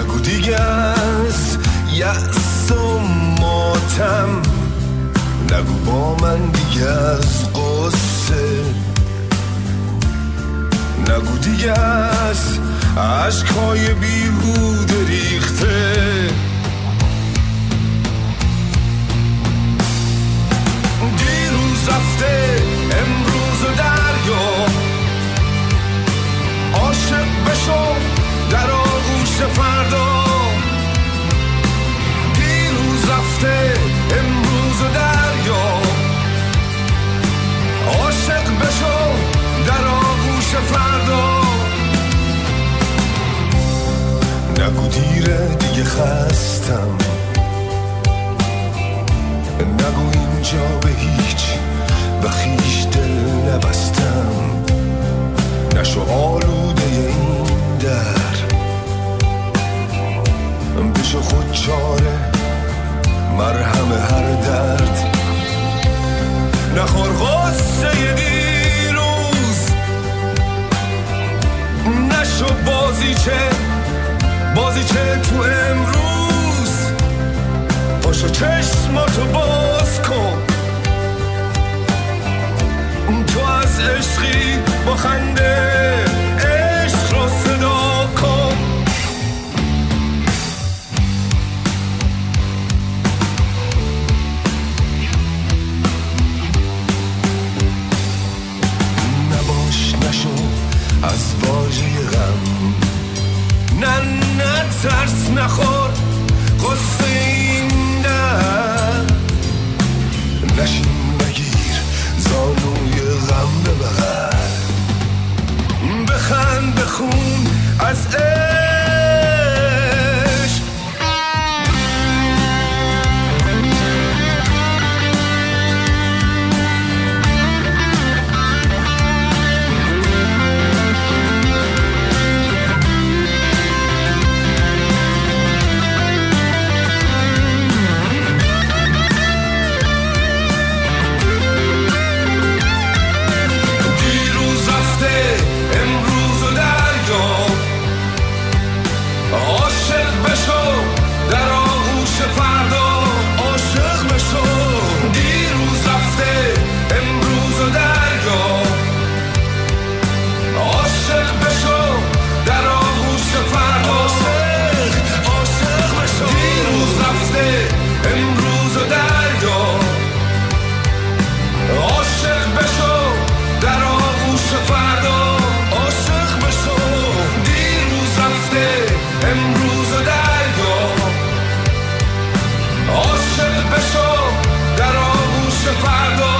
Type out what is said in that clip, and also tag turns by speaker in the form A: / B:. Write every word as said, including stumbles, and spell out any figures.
A: نگو دیگه از یأس و ماتم، نگو با من دیگه از قصه، نگو دیگه از عشقای بیهوده ریخته. دیروز رفته امروز و دریا، عاشق بشو در آغوش فردا. دیروز رفته امروز و دریا، عاشق بشو در آغوش فردا. نگو دیره دیگه خستم، نگو اینجا به هیچ به خیش دل نبستم. نشو آلوده این در، بشو خود چاره مرهم هر درد. نخور غصه دیروز، نشو بازیچه بازیچه تو امروز. پاشو چشماتو باز کن، تو از عشقی با خنده عشق رو صدا کن. نباش نشو از واژه غم، نه نه ترس نخور قصه این در. نشین نگیر زانوی غم به بغل، بخند بخون از عشق. عاشق بشو در آغوش فردا.